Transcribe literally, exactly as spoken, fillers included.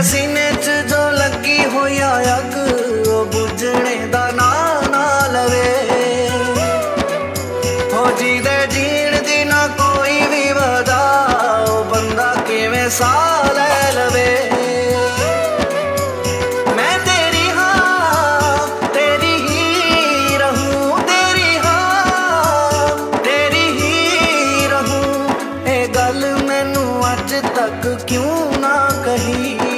सीने च जो लगी होई अग ओ बुझने दा ना ना लवे हो जी दे जीण दी ना कोई भी वजह ओ बंदा किवें सा लै लवे। मैं तेरी हाँ तेरी ही रहूं तेरी हाँ तेरी ही रहूं ए गल मैनू अज तक क्यों ना कही।